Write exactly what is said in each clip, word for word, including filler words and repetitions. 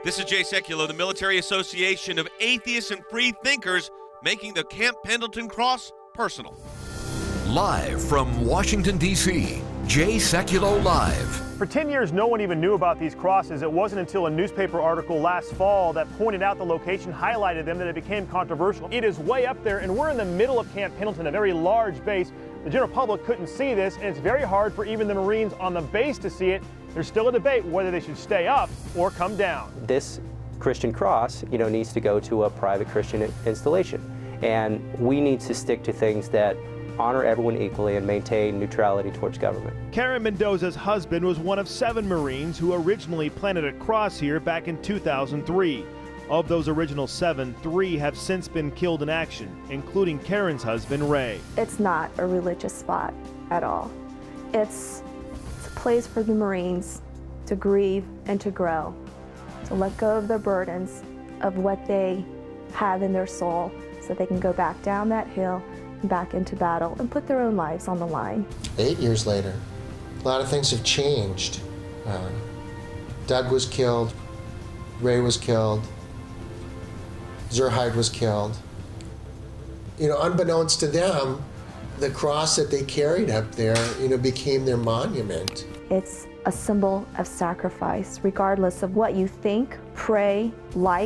This is Jay Sekulow, the Military Association of Atheists and Free Thinkers, making the Camp Pendleton Cross personal. Live from Washington, D C, Jay Sekulow Live. For ten years, no one even knew about these crosses. It wasn't until a newspaper article last fall that pointed out the location, highlighted them, that it became controversial. It is way up there, and we're in the middle of Camp Pendleton, a very large base. The general public couldn't see this, and it's very hard for even the Marines on the base to see it. There's still a debate whether they should stay up or come down. This Christian cross, you know, needs to go to a private Christian installation, and we need to stick to things that honor everyone equally and maintain neutrality towards government. Karen Mendoza's husband was one of seven Marines who originally planted a cross here back in two thousand three. Of those original seven, three have since been killed in action, including Karen's husband, Ray. It's not a religious spot at all. It's, it's a place for the Marines to grieve and to grow, to let go of their burdens, of what they have in their soul, so they can go back down that hill, back into battle, and put their own lives on the line. Eight years later, a lot of things have changed. Uh, Doug was killed, Ray was killed, Zurheide was killed. You know, unbeknownst to them, the cross that they carried up there, you know, became their monument. It's a symbol of sacrifice, regardless of what you think, pray, like,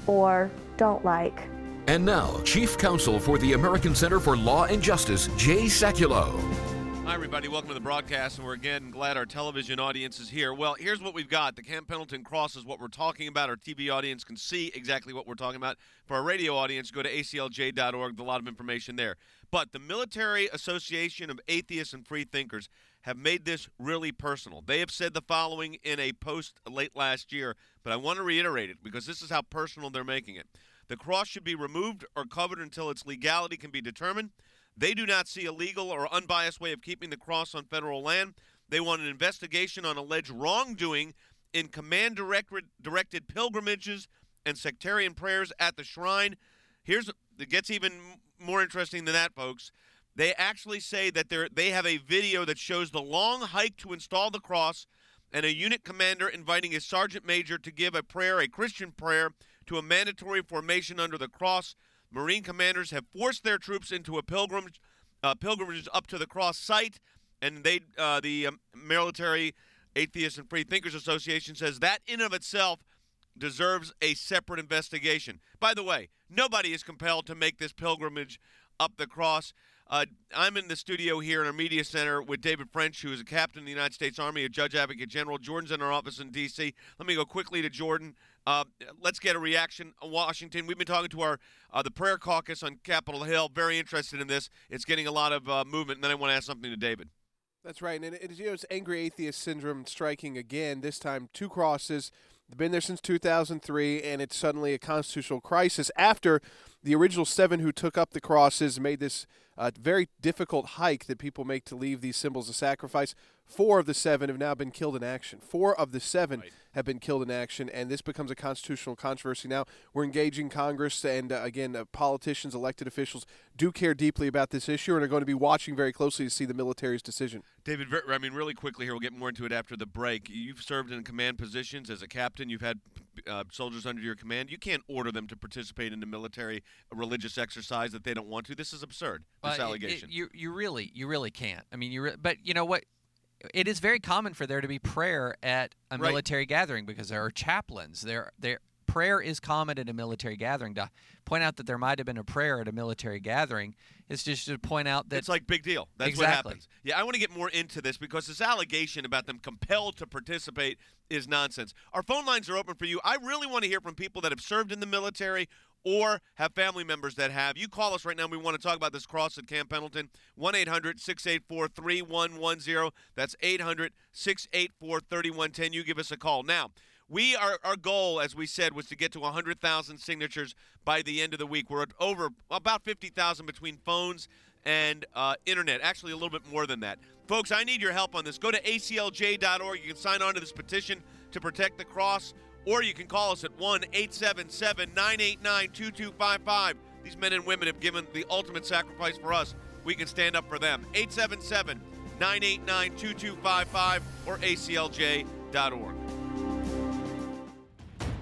or don't like. And now, Chief Counsel for the American Center for Law and Justice, Jay Sekulow. Hi, everybody. Welcome to the broadcast, and we're again glad our television audience is here. Well, here's what we've got. The Camp Pendleton Cross is what we're talking about. Our T V audience can see exactly what we're talking about. For our radio audience, go to A C L J dot org. There's a lot of information there. But the Military Association of Atheists and Free Thinkers have made this really personal. They have said the following in a post late last year, but I want to reiterate it because this is how personal they're making it. The cross should be removed or covered until its legality can be determined. They do not see a legal or unbiased way of keeping the cross on federal land. They want an investigation on alleged wrongdoing in command-directed pilgrimages and sectarian prayers at the shrine. Here's it gets even more interesting than that, folks. They actually say that they they have a video that shows the long hike to install the cross and a unit commander inviting a sergeant major to give a prayer, a Christian prayer, to a mandatory formation under the cross. Marine commanders have forced their troops into a pilgrimage, uh, pilgrimage up to the cross site, and they, uh, the um, Military Atheists and Free Thinkers Association says that in of itself deserves a separate investigation. By the way, nobody is compelled to make this pilgrimage up the cross. Uh, I'm in the studio here in our media center with David French, who is a captain in the United States Army, a judge advocate general. Jordan's in our office in D C. Let me go quickly to Jordan. Uh, let's get a reaction on Washington. We've been talking to our uh, the prayer caucus on Capitol Hill. Very interested in this. It's getting a lot of uh, movement. And then I want to ask something to David. That's right. And it, you know, it's angry atheist syndrome striking again, this time two crosses. They've been there since two thousand three, and it's suddenly a constitutional crisis after the original seven who took up the crosses made this uh, very difficult hike that people make to leave these symbols of sacrifice. Four of the seven have now been killed in action. Four of the seven right. have been killed in action, and this becomes a constitutional controversy now. We're engaging Congress, and uh, again, uh, politicians, elected officials do care deeply about this issue and are going to be watching very closely to see the military's decision. David, I mean, really quickly here, we'll get more into it after the break. You've served in command positions as a captain. You've had uh, soldiers under your command. You can't order them to participate in the military religious exercise that they don't want to. This is absurd, this uh, allegation. It, it, you, you really, you really can't. I mean, you. Re- but you know what? It is very common for there to be prayer at a Right. military gathering because there are chaplains. There, there. Prayer is common at a military gathering. To point out that there might have been a prayer at a military gathering is just to point out that it's like big deal. That's exactly. what happens. Yeah, I want to get more into this because this allegation about them compelled to participate is nonsense. Our phone lines are open for you. I really want to hear from people that have served in the military or have family members that have. You call us right now. We want to talk about this cross at Camp Pendleton. one eight hundred six eight four three one one zero. That's eight hundred six eight four three one one zero. You give us a call. Now, we are, our goal, as we said, was to get to one hundred thousand signatures by the end of the week. We're at over about fifty thousand between phones and uh, internet. Actually, a little bit more than that. Folks, I need your help on this. Go to A C L J dot org. You can sign on to this petition to protect the cross. Or you can call us at one eight seven seven nine eight nine two two five five. These men and women have given the ultimate sacrifice for us. We can stand up for them. eight seven seven nine eight nine two two five five or A C L J dot org.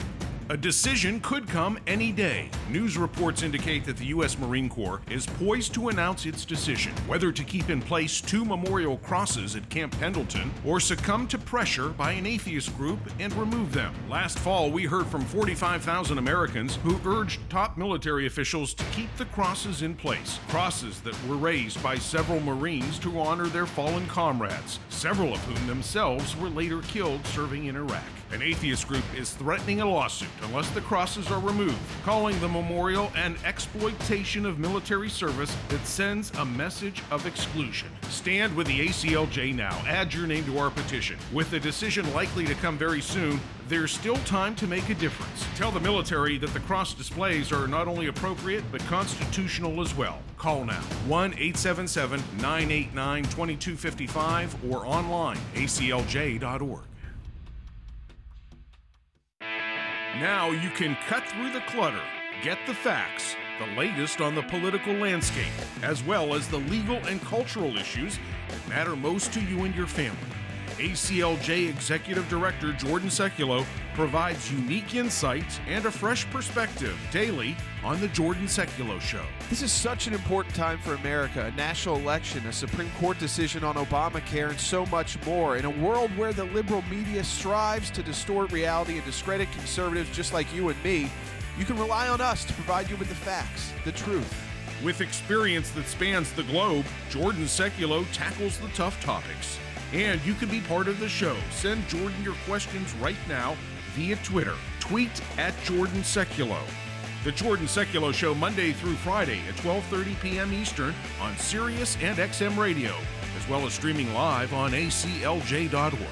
A decision could come any day. News reports indicate that the U S Marine Corps is poised to announce its decision whether to keep in place two memorial crosses at Camp Pendleton or succumb to pressure by an atheist group and remove them. Last fall, we heard from forty-five thousand Americans who urged top military officials to keep the crosses in place. Crosses that were raised by several Marines to honor their fallen comrades, several of whom themselves were later killed serving in Iraq. An atheist group is threatening a lawsuit unless the crosses are removed, calling the memorial an exploitation of military service that sends a message of exclusion. Stand with the A C L J now. Add your name to our petition. With the decision likely to come very soon, there's still time to make a difference. Tell the military that the cross displays are not only appropriate, but constitutional as well. Call now, one eight seven seven, nine eight nine, two two five five or online, A C L J dot org. Now you can cut through the clutter, get the facts, the latest on the political landscape, as well as the legal and cultural issues that matter most to you and your family. A C L J Executive Director Jordan Sekulow provides unique insights and a fresh perspective daily on The Jordan Sekulow Show. This is such an important time for America, a national election, a Supreme Court decision on Obamacare, and so much more. In a world where the liberal media strives to distort reality and discredit conservatives just like you and me, you can rely on us to provide you with the facts, the truth. With experience that spans the globe, Jordan Sekulow tackles the tough topics. And you can be part of the show. Send Jordan your questions right now via Twitter. Tweet at Jordan Sekulow. The Jordan Sekulow Show, Monday through Friday at twelve thirty p.m. Eastern on Sirius and X M Radio, as well as streaming live on A C L J dot org.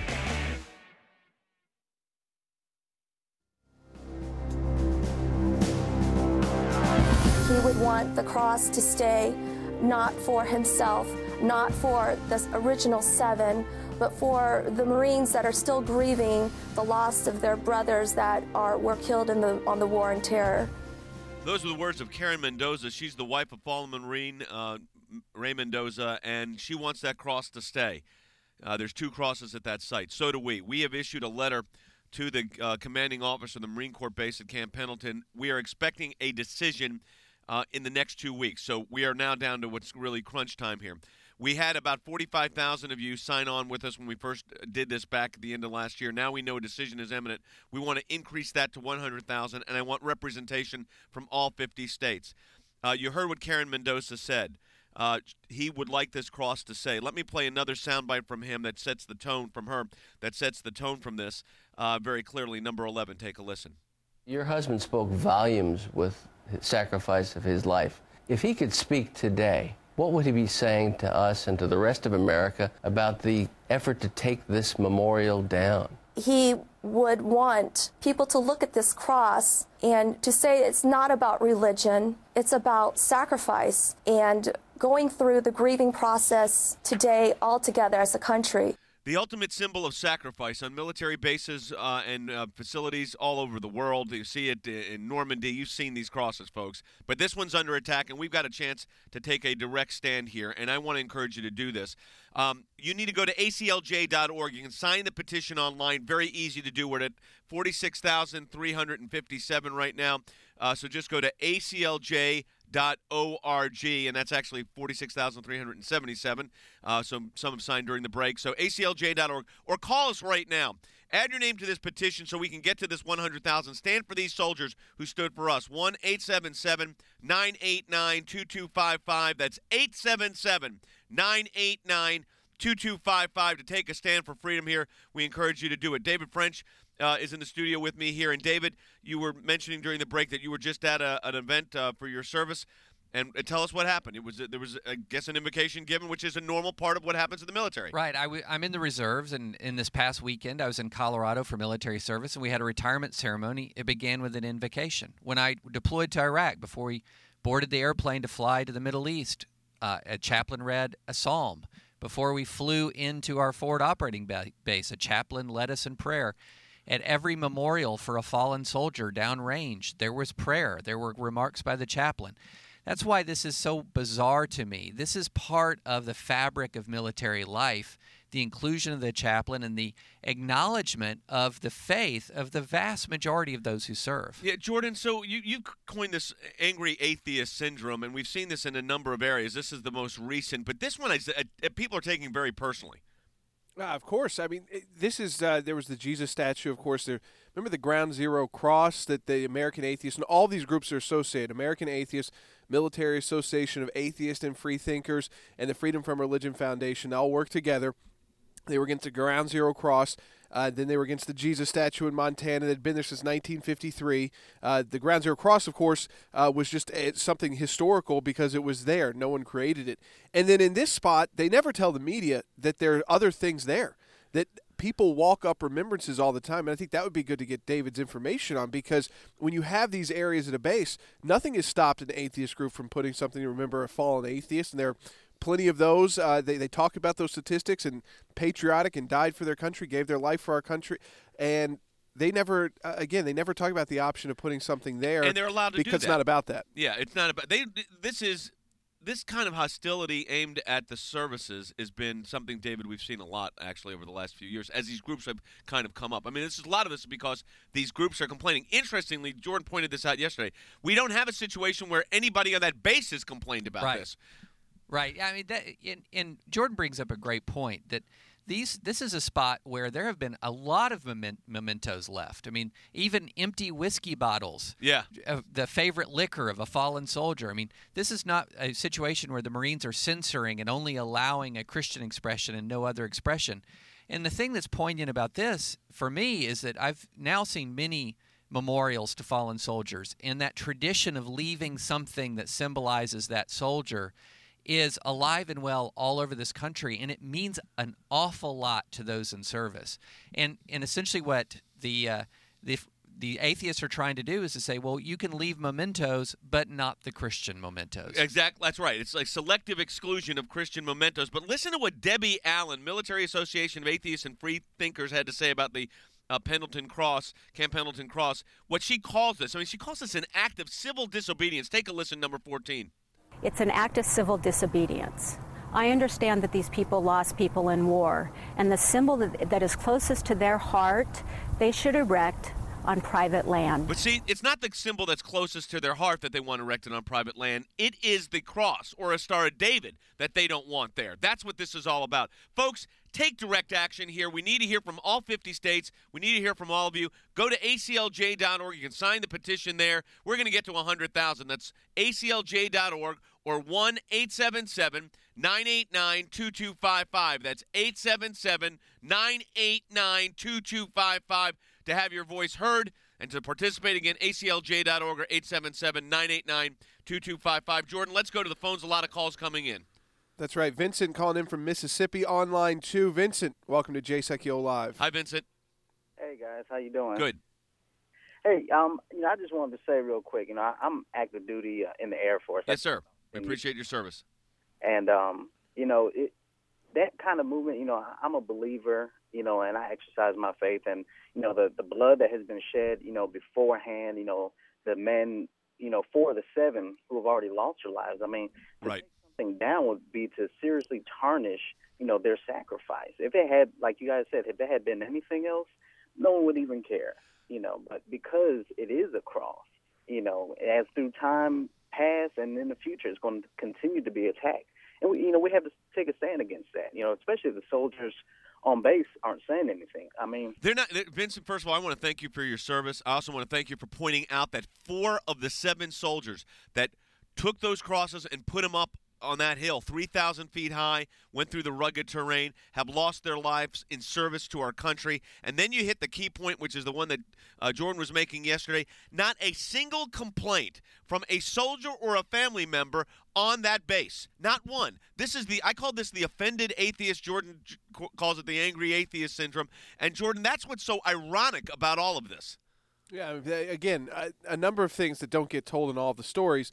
He would want the cross to stay not for himself, not for the original seven, but for the Marines that are still grieving the loss of their brothers that are were killed in the on the war on terror. Those are the words of Karen Mendoza. She's the wife of fallen Marine uh, Ray Mendoza, and she wants that cross to stay. Uh, there's two crosses at that site. So do we. We have issued a letter to the uh, commanding officer of the Marine Corps base at Camp Pendleton. We are expecting a decision Uh, in the next two weeks. So we are now down to what's really crunch time here. We had about forty-five thousand of you sign on with us when we first did this back at the end of last year. Now we know a decision is imminent. We want to increase that to one hundred thousand, and I want representation from all fifty states. Uh, you heard what Karen Mendoza said. Uh, he would like this cross to say. Let me play another soundbite from him that sets the tone from her, that sets the tone from this uh, very clearly. Number eleven, take a listen. Your husband spoke volumes with the sacrifice of his life. If he could speak today, what would he be saying to us and to the rest of America about the effort to take this memorial down? He would want people to look at this cross and to say it's not about religion, it's about sacrifice and going through the grieving process today all together as a country. The ultimate symbol of sacrifice on military bases uh, and uh, facilities all over the world. You see it in Normandy. You've seen these crosses, folks. But this one's under attack, and we've got a chance to take a direct stand here, and I want to encourage you to do this. Um, you need to go to A C L J dot org. You can sign the petition online. Very easy to do. We're at forty-six thousand three hundred fifty-seven right now. Uh, so just go to A C L J dot org, and that's actually forty-six thousand three hundred seventy-seven. Uh, so some have signed during the break. So A C L J dot org, or call us right now. Add your name to this petition so we can get to this one hundred thousand. Stand for these soldiers who stood for us. one eight seven seven, nine eight nine, two two five five. That's eight seven seven, nine eight nine, two two five five to take a stand for freedom here. We encourage you to do it. David French Uh, is in the studio with me here. And David, you were mentioning during the break that you were just at a, an event uh, for your service. And uh, tell us what happened. It was there was, I guess, an invocation given, which is a normal part of what happens in the military. Right. I w- I'm in the reserves, and in this past weekend, I was in Colorado for military service, and we had a retirement ceremony. It began with an invocation. When I deployed to Iraq, before we boarded the airplane to fly to the Middle East, uh, a chaplain read a psalm. Before we flew into our forward operating ba- base, a chaplain led us in prayer. At every memorial for a fallen soldier downrange, there was prayer. There were remarks by the chaplain. That's why this is so bizarre to me. This is part of the fabric of military life, the inclusion of the chaplain and the acknowledgement of the faith of the vast majority of those who serve. Yeah, Jordan, so you, you coined this angry atheist syndrome, and we've seen this in a number of areas. This is the most recent, but this one is, uh, people are taking very personally. Uh, of course. I mean, it, this is, uh, there was the Jesus statue, of course. There, remember the Ground Zero cross that the American Atheists, and all these groups are associated, American Atheists, Military Association of Atheists and Free Thinkers, and the Freedom from Religion Foundation, they all work together. They were against the Ground Zero cross. Uh, then they were against the Jesus statue in Montana that had been there since nineteen fifty-three. Uh, the Ground Zero cross, of course, uh, was just uh, something historical because it was there. No one created it. And then in this spot, they never tell the media that there are other things there, that people walk up remembrances all the time. And I think that would be good to get David's information on, because when you have these areas at a base, nothing has stopped an atheist group from putting something to remember a fallen atheist, and they're plenty of those. Uh, they, they talk about those statistics, and patriotic and died for their country, gave their life for our country. And they never, uh, again, they never talk about the option of putting something there. And they're allowed to do that. Because it's not about that. Yeah, it's not about, they, this is, this kind of hostility aimed at the services has been something, David, we've seen a lot actually over the last few years as these groups have kind of come up. I mean, this is a lot of this is because these groups are complaining. Interestingly, Jordan pointed this out yesterday. We don't have a situation where anybody on that base has complained about right. this. Right. I mean, that, and, and Jordan brings up a great point that these this is a spot where there have been a lot of mementos left. I mean, even empty whiskey bottles. Yeah. Of the favorite liquor of a fallen soldier. I mean, this is not a situation where the Marines are censoring and only allowing a Christian expression and no other expression. And the thing that's poignant about this, for me, is that I've now seen many memorials to fallen soldiers, and that tradition of leaving something that symbolizes that soldier is alive and well all over this country, and it means an awful lot to those in service. And and essentially what the uh, the the atheists are trying to do is to say, well, you can leave mementos, but not the Christian mementos. Exactly, that's right. It's like selective exclusion of Christian mementos. But listen to what Debbie Allen, Military Association of Atheists and Free Thinkers, had to say about the uh, Pendleton Cross, Camp Pendleton Cross. What she calls this, I mean, she calls this an act of civil disobedience. Take a listen, number fourteen. It's an act of civil disobedience. I understand that these people lost people in war, and the symbol that, that is closest to their heart, they should erect on private land. But see, it's not the symbol that's closest to their heart that they want erected on private land. It is the cross or a Star of David that they don't want there. That's what this is all about. Folks, take direct action here. We need to hear from all fifty states. We need to hear from all of you. Go to A C L J dot org. You can sign the petition there. We're going to get to one hundred thousand. That's A C L J dot org or one eight seven seven, nine eight nine, two two five five. That's eight seven seven, nine eight nine, two two five five to have your voice heard and to participate. Again, A C L J dot org or eight seven seven, nine eight nine, two two five five. Jordan, let's go to the phones. A lot of calls coming in. That's right. Vincent calling in from Mississippi on line two. Vincent, welcome to Jay Sekulow Live. Hi, Vincent. Hey, guys. How you doing? Good. Hey, um, you know, I just wanted to say real quick, you know, I, I'm active duty uh, in the Air Force. Yes, sir. We appreciate your service. And, um, you know, it, that kind of movement, you know, I'm a believer, you know, and I exercise my faith. And, you know, the, the blood that has been shed, you know, beforehand, you know, the men, you know, four of the seven who have already lost their lives. I mean, right. Thing down would be to seriously tarnish, you know, their sacrifice. If they had, like you guys said, if they had been anything else, no one would even care, you know. But because it is a cross, you know, as through time pass and in the future, it's going to continue to be attacked. And we, you know, we have to take a stand against that, you know, especially if the soldiers on base aren't saying anything. I mean, they're not. Vincent, first of all, I want to thank you for your service. I also want to thank you for pointing out that four of the seven soldiers that took those crosses and put them up on that hill, three thousand feet high, went through the rugged terrain, have lost their lives in service to our country. And then you hit the key point, which is the one that uh, Jordan was making yesterday. Not a single complaint from a soldier or a family member on that base. Not one. This is the, I call this the offended atheist. Jordan calls it the angry atheist syndrome. And Jordan, that's what's so ironic about all of this. Yeah, again, a, a number of things that don't get told in all of the stories.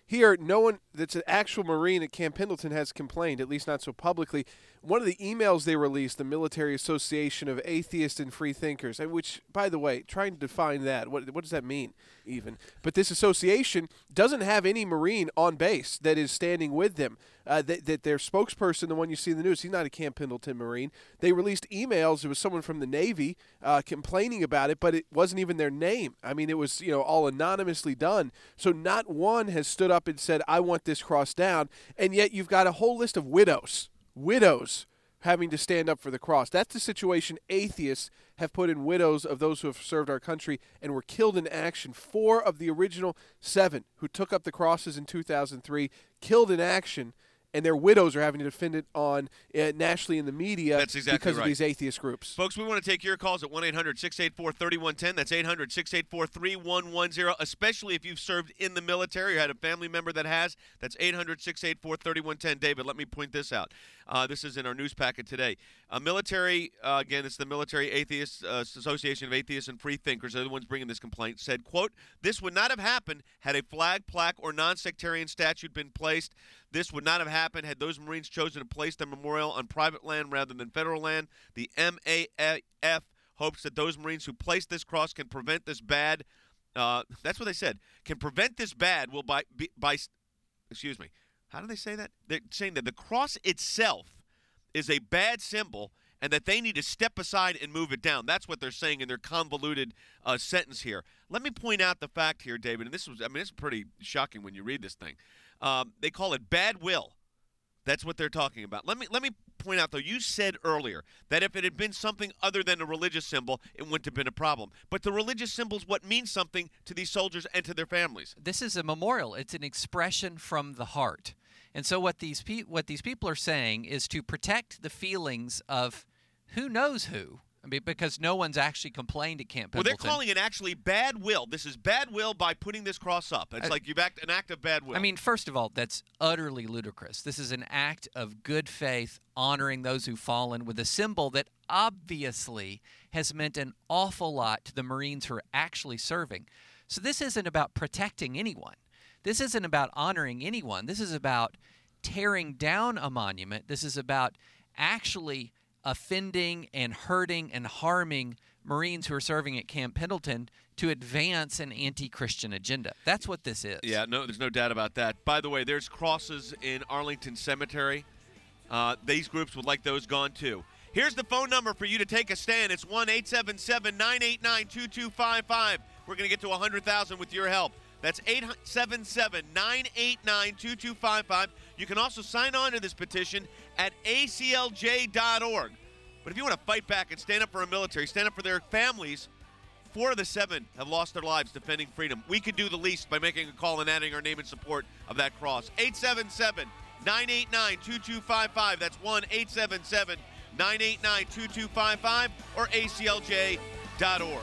here, no one that's an actual Marine at Camp Pendleton has complained, at least not so publicly. One of the emails they released, the Military Association of Atheists and Free Thinkers, which, by the way, trying to define that, what, what does that mean even? But this association doesn't have any Marine on base that is standing with them. Uh, that, that their spokesperson, the one you see in the news, he's not a Camp Pendleton Marine. They released emails. It was someone from the Navy uh, complaining about it, but it wasn't even their name. I mean, it was, you know, all anonymously done. So not one has stood up and said, I want this cross down. And yet you've got a whole list of widows, widows having to stand up for the cross. That's the situation atheists have put in, widows of those who have served our country and were killed in action. Four of the original seven who took up the crosses in two thousand three, killed in action, and their widows are having to defend it on uh, nationally in the media. That's exactly because right. of these atheist groups. Folks, we want to take your calls at one eight hundred six eight four three one one zero. That's eight hundred six eight four three one one zero, especially if you've served in the military or had a family member that has. That's eight hundred six eight four three one one zero. David, let me point this out. Uh, this is in our news packet today. Uh, military, uh, again, it's the Military Atheists uh, Association of Atheists and Free Thinkers. They're the ones bringing this complaint. Said, quote, this would not have happened had a flag, plaque, or non-sectarian statute been placed. This would not have happened had those Marines chosen to place their memorial on private land rather than federal land. The M A F hopes that those Marines who place this cross can prevent this bad, uh, that's what they said, can prevent this bad will by, by, excuse me, how do they say that? They're saying that the cross itself is a bad symbol and that they need to step aside and move it down. That's what they're saying in their convoluted uh, sentence here. Let me point out the fact here, David, and this was, I mean, it's pretty shocking when you read this thing. Um, they call it bad will. That's what they're talking about. Let me let me point out, though, you said earlier that if it had been something other than a religious symbol, it wouldn't have been a problem. But the religious symbol is what means something to these soldiers and to their families. This is a memorial. It's an expression from the heart. And so what these pe- what these people are saying is to protect the feelings of who knows who. I mean, because no one's actually complained at Camp Pendleton. Well, they're calling it actually bad will. This is bad will by putting this cross up. It's I, like you've act an act of bad will. I mean, first of all, that's utterly ludicrous. This is an act of good faith, honoring those who've fallen with a symbol that obviously has meant an awful lot to the Marines who are actually serving. So this isn't about protecting anyone. This isn't about honoring anyone. This is about tearing down a monument. This is about actually offending and hurting and harming Marines who are serving at Camp Pendleton to advance an anti-Christian agenda. That's what this is. Yeah, no, there's no doubt about that. By the way, there's crosses in Arlington Cemetery. Uh, these groups would like those gone, too. Here's the phone number for you to take a stand. It's one eight seven seven nine eight nine two two five five. We're going to get to one hundred thousand with your help. That's eight seven seven nine eight nine two two five five. You can also sign on to this petition at A C L J dot org. But if you want to fight back and stand up for our military, stand up for their families, four of the seven have lost their lives defending freedom. We could do the least by making a call and adding our name in support of that cross. eight seven seven nine eight nine two two five five. That's one eight seven seven nine eight nine two two five five or A C L J dot org.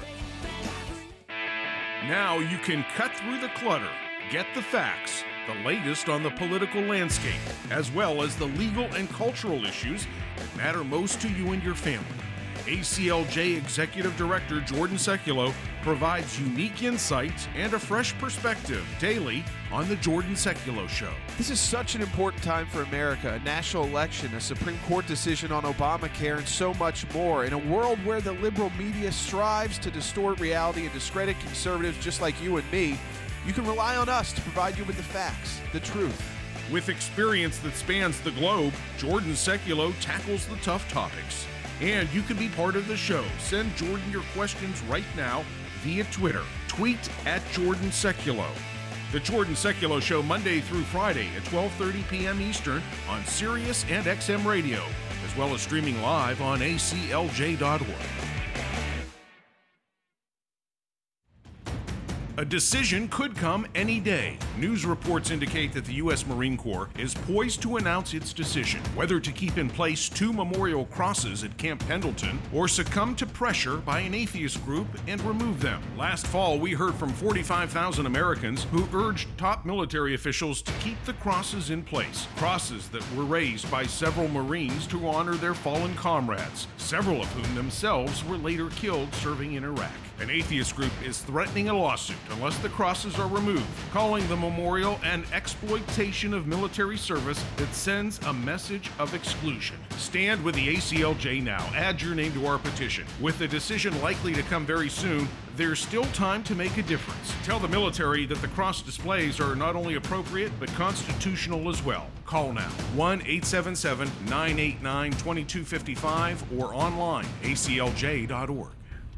Now you can cut through the clutter, get the facts, the latest on the political landscape, as well as the legal and cultural issues that matter most to you and your family. A C L J Executive Director Jordan Sekulow provides unique insights and a fresh perspective daily on The Jordan Sekulow Show. This is such an important time for America, a national election, a Supreme Court decision on Obamacare, and so much more. In a world where the liberal media strives to distort reality and discredit conservatives just like you and me, you can rely on us to provide you with the facts, the truth. With experience that spans the globe, Jordan Sekulow tackles the tough topics. And you can be part of the show. Send Jordan your questions right now via Twitter. Tweet at Jordan Sekulow. The Jordan Sekulow Show, Monday through Friday at twelve thirty p.m. Eastern on Sirius and X M Radio, as well as streaming live on A C L J dot org. A decision could come any day. News reports indicate that the U S Marine Corps is poised to announce its decision, whether to keep in place two memorial crosses at Camp Pendleton or succumb to pressure by an atheist group and remove them. Last fall, we heard from forty-five thousand Americans who urged top military officials to keep the crosses in place. Crosses that were raised by several Marines to honor their fallen comrades, several of whom themselves were later killed serving in Iraq. An atheist group is threatening a lawsuit unless the crosses are removed, calling the memorial an exploitation of military service that sends a message of exclusion. Stand with the A C L J now. Add your name to our petition. With the decision likely to come very soon, there's still time to make a difference. Tell the military that the cross displays are not only appropriate, but constitutional as well. Call now, one eight seven seven, nine eight nine, two two five five or online, A C L J dot org.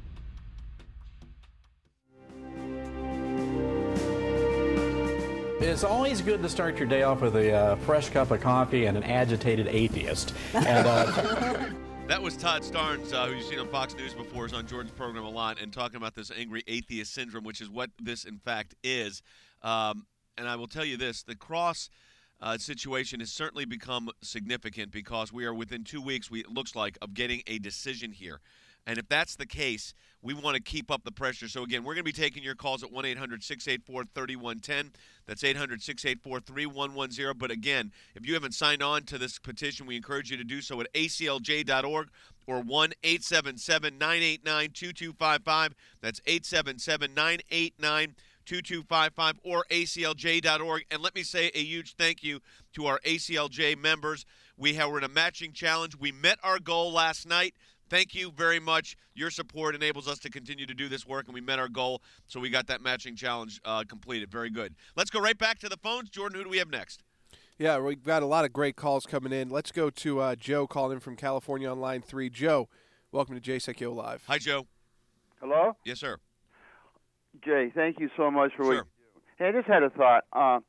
It's always good to start your day off with a uh, fresh cup of coffee and an agitated atheist. And, uh, That was Todd Starnes, uh, who you've seen on Fox News before, is on Jordan's program a lot, and talking about this angry atheist syndrome, which is what this, in fact, is. Um, and I will tell you this, the cross uh, situation has certainly become significant because we are within two weeks, we, it looks like, of getting a decision here. And if that's the case, we want to keep up the pressure. So, again, we're going to be taking your calls at one eight hundred, six eight four, three one one zero. That's eight hundred, six eight four, three one one zero. But, again, if you haven't signed on to this petition, we encourage you to do so at A C L J dot org or one eight seven seven, nine eight nine, two two five five. That's eight seven seven, nine eight nine, two two five five or A C L J dot org. And let me say a huge thank you to our A C L J members. We have, we're in a matching challenge. We met our goal last night. Thank you very much. Your support enables us to continue to do this work, and we met our goal, so we got that matching challenge uh, completed. Very good. Let's go right back to the phones. Jordan, who do we have next? Yeah, we've got a lot of great calls coming in. Let's go to uh, Joe calling in from California on line three. Joe, welcome to Jay Secchio Live. Hi, Joe. Hello? Yes, sir. Jay, thank you so much for what Sure. you do. Hey, I just had a thought. Uh,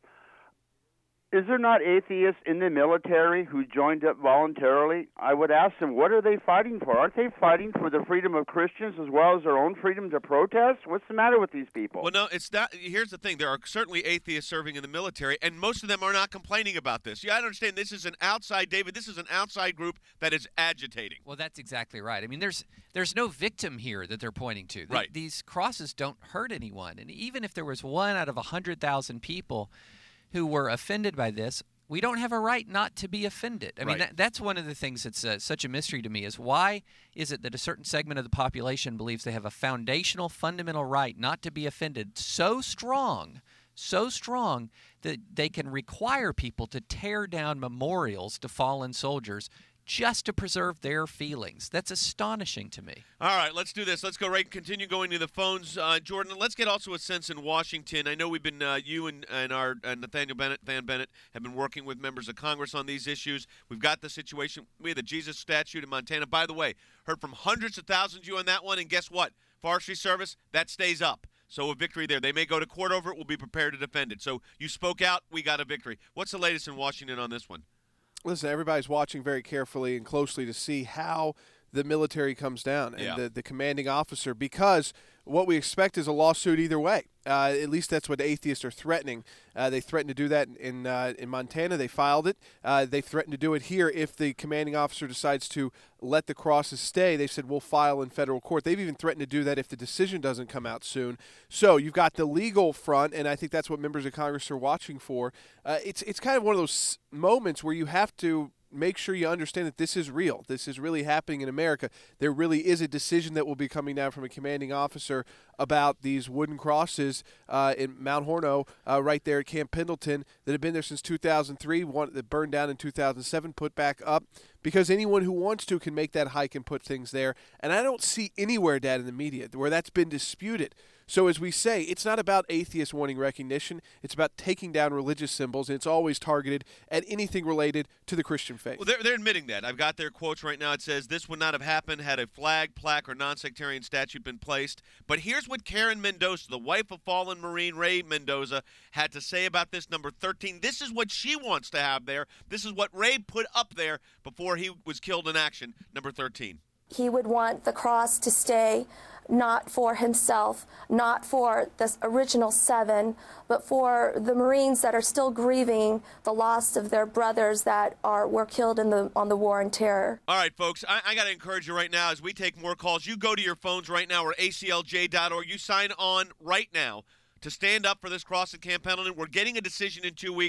is there not atheists in the military who joined up voluntarily? I would ask them, what are they fighting for? Aren't they fighting for the freedom of Christians as well as their own freedom to protest? What's the matter with these people? Well, no, it's not. Here's the thing. There are certainly atheists serving in the military, and most of them are not complaining about this. Yeah, I understand this is an outside, David, this is an outside group that is agitating. Well, that's exactly right. I mean, there's there's no victim here that they're pointing to. The- Right. These crosses don't hurt anyone. And even if there was one out of one hundred thousand people who were offended by this, we don't have a right not to be offended. I mean, Right. that, that's one of the things that's uh, such a mystery to me is why is it that a certain segment of the population believes they have a foundational, fundamental right not to be offended so strong, so strong that they can require people to tear down memorials to fallen soldiers just to preserve their feelings. That's astonishing to me. All right, let's do this. Let's go right, continue going to the phones. Uh, Jordan, let's get also a sense in Washington. I know we've been, uh, you and, and our uh, Nathaniel Bennett, Than Bennett, have been working with members of Congress on these issues. We've got the situation. We had the Jesus statute in Montana. By the way, heard from hundreds of thousands of you on that one, and guess what? Forestry Service, that stays up. So a victory there. They may go to court over it. We'll be prepared to defend it. So you spoke out. We got a victory. What's the latest in Washington on this one? Listen, everybody's watching very carefully and closely to see how the military comes down and Yeah. the, the commanding officer, because what we expect is a lawsuit either way. Uh, at least that's what atheists are threatening. Uh, they threatened to do that in uh, in Montana. They filed it. Uh, they threatened to do it here if the commanding officer decides to let the crosses stay. They said, we'll file in federal court. They've even threatened to do that if the decision doesn't come out soon. So you've got the legal front, and I think that's what members of Congress are watching for. Uh, it's, it's kind of one of those moments where you have to make sure you understand that this is real. This is really happening in America. There really is a decision that will be coming down from a commanding officer about these wooden crosses uh, in Mount Horno, uh, right there at Camp Pendleton, that have been there since two thousand three, one that burned down in two thousand seven, put back up, because anyone who wants to can make that hike and put things there. And I don't see anywhere, Dad, in the media where that's been disputed. So as we say, it's not about atheists wanting recognition. It's about taking down religious symbols, and it's always targeted at anything related to the Christian faith. Well, they're, they're admitting that. I've got their quotes right now. It says, this would not have happened had a flag, plaque, or non-sectarian statute been placed. But here's what Karen Mendoza, the wife of fallen Marine Ray Mendoza, had to say about this number thirteen. This is what she wants to have there. This is what Ray put up there before he was killed in action, number thirteen. He would want the cross to stay not for himself, not for the original seven, but for the Marines that are still grieving the loss of their brothers that are were killed in the on the war on terror. All right, folks, I, I got to encourage you right now as we take more calls. You go to your phones right now or A C L J dot org. You sign on right now to stand up for this cross at Camp Pendleton. We're getting a decision in two weeks.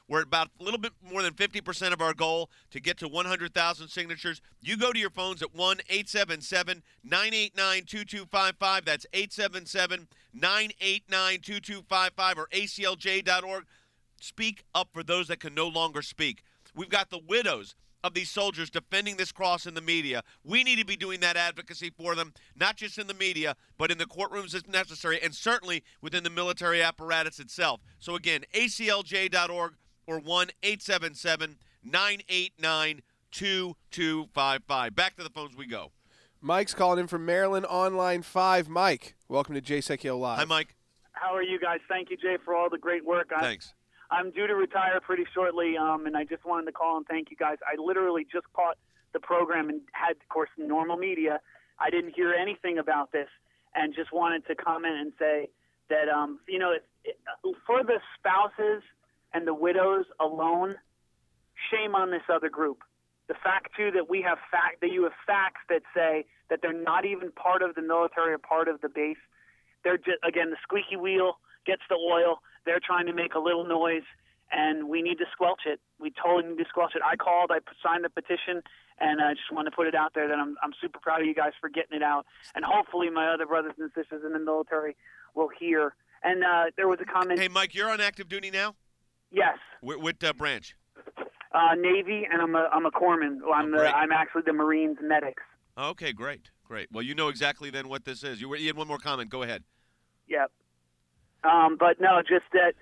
We're about a little bit more than fifty percent of our goal to get to one hundred thousand signatures. You go to your phones at one eight seven seven, nine eight nine, two two five five. That's eight seven seven, nine eight nine, two two five five or A C L J dot org. Speak up for those that can no longer speak. We've got the widows of these soldiers defending this cross in the media. We need to be doing that advocacy for them, not just in the media, but in the courtrooms if necessary, and certainly within the military apparatus itself. So again, A C L J dot org or one eight seven seven, nine eight nine, two two five five. Back to the phones we go. Mike's calling in from Maryland on line five. Mike, welcome to Jay Sekulow Live. Hi, Mike. How are you guys? Thank you, Jay, for all the great work. I, Thanks. I'm due to retire pretty shortly, um, and I just wanted to call and thank you guys. I literally just caught the program and had, of course, normal media. I didn't hear anything about this and just wanted to comment and say that, um, you know, it, it, for the spouses and the widows alone, shame on this other group. The fact, too, that we have fact that you have facts that say that they're not even part of the military or part of the base. They're just, again, the squeaky wheel gets the oil. They're trying to make a little noise, and we need to squelch it. We totally need to squelch it. I called, I signed the petition, and I just want to put it out there that I'm I'm super proud of you guys for getting it out. And hopefully my other brothers and sisters in the military will hear. And uh, there was a comment. Hey, Mike, you're on active duty now? Yes. What, what uh, branch? Uh, Navy, and I'm a I'm a corpsman. I'm Oh, the great. I'm actually the Marines medics. Okay, great, great. Well, you know exactly then what this is. You, were, you had one more comment. Go ahead. Yep. Um, but no, just that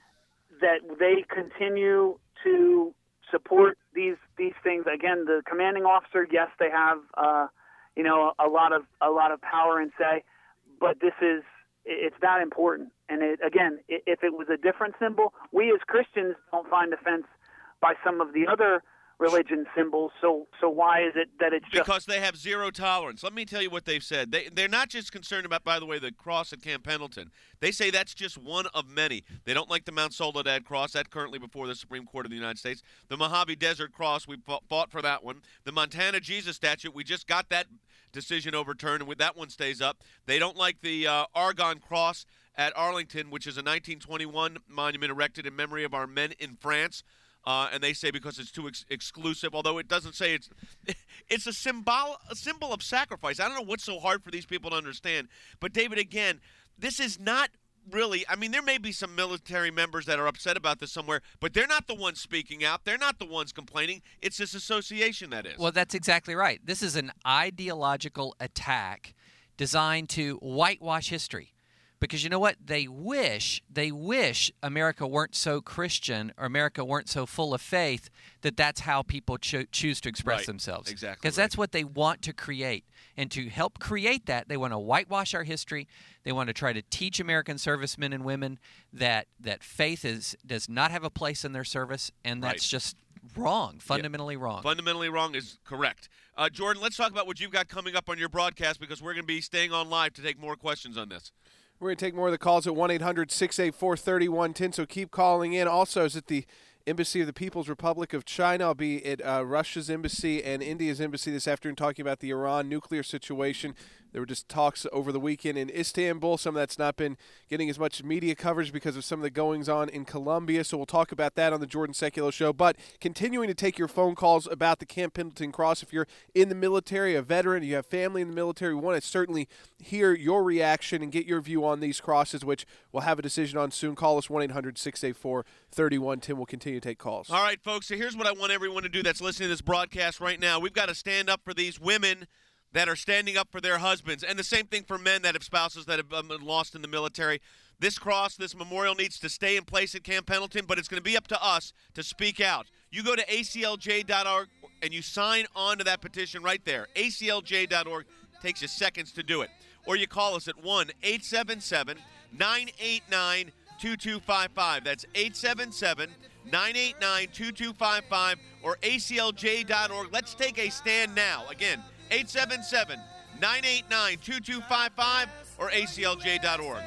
that they continue to support these these things. Again, the commanding officer, yes, they have uh, you know a lot of a lot of power and say, but this is it's that important. And it, again, if it was a different symbol, we as Christians don't find offense by some of the other religion symbols. So so why is it that it's just Because they have zero tolerance. Let me tell you what they've said. They, they're not just concerned about, by the way, the cross at Camp Pendleton. They say that's just one of many. They don't like the Mount Soledad cross. That's currently before the Supreme Court of the United States. The Mojave Desert cross, we fought, fought for that one. The Montana Jesus statue, we just got that decision overturned, and that one stays up. They don't like the uh, Argonne cross at Arlington, which is a nineteen twenty-one monument erected in memory of our men in France. Uh, and they say because it's too ex- exclusive, although it doesn't say it's it's a symbol a symbol of sacrifice. I don't know what's so hard for these people to understand. But, David, again, this is not really – I mean, there may be some military members that are upset about this somewhere, but they're not the ones speaking out. They're not the ones complaining. It's this association that is. Well, that's exactly right. This is an ideological attack designed to whitewash history. Because you know what? They wish, they wish America weren't so Christian or America weren't so full of faith that that's how people cho- choose to express Right. themselves. Exactly Because right. that's what they want to create. And to help create that, they want to whitewash our history. They want to try to teach American servicemen and women that that faith is does not have a place in their service, and that's Right. just wrong, fundamentally wrong. Fundamentally wrong is correct. Uh, Jordan, let's talk about what you've got coming up on your broadcast because we're going to be staying on live to take more questions on this. We're going to take more of the calls at one eight hundred, six eight four, three one one zero, so keep calling in. Also, is at the Embassy of the People's Republic of China. I'll be at uh, Russia's embassy and India's embassy this afternoon talking about the Iran nuclear situation. There were just talks over the weekend in Istanbul. Some of that's not been getting as much media coverage because of some of the goings-on in Colombia, so we'll talk about that on the Jordan Sekulow Show. But continuing to take your phone calls about the Camp Pendleton Cross. If you're in the military, a veteran, you have family in the military, we want to certainly hear your reaction and get your view on these crosses, which we'll have a decision on soon. Call us one eight hundred, six eight four, three one one zero. We'll continue to take calls. All right, folks, so here's what I want everyone to do that's listening to this broadcast right now. We've got to stand up for these women that are standing up for their husbands, and the same thing for men that have spouses that have um, been lost in the military. This cross, this memorial needs to stay in place at Camp Pendleton, but it's going to be up to us to speak out. You go to A C L J dot org and you sign on to that petition right there. A C L J dot org takes you seconds to do it. Or you call us at one eight seven seven, nine eight nine, two two five five. That's eight seven seven, nine eight nine, two two five five or A C L J dot org. Let's take a stand now. Again, eight seven seven, nine eight nine, two two five five or A C L J dot org.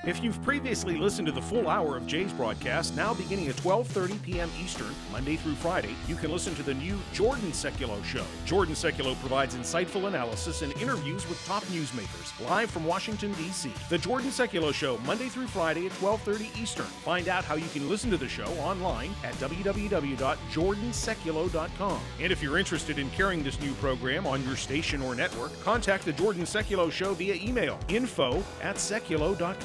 If you've previously listened to the full hour of Jay's broadcast, now beginning at twelve thirty p.m. Eastern, Monday through Friday, you can listen to the new Jordan Sekulow Show. Jordan Sekulow provides insightful analysis and interviews with top newsmakers, live from Washington, D C. The Jordan Sekulow Show, Monday through Friday at twelve thirty Eastern. Find out how you can listen to the show online at w w w dot jordan sekulow dot com. And if you're interested in carrying this new program on your station or network, contact the Jordan Sekulow Show via email, info at sekulow dot com.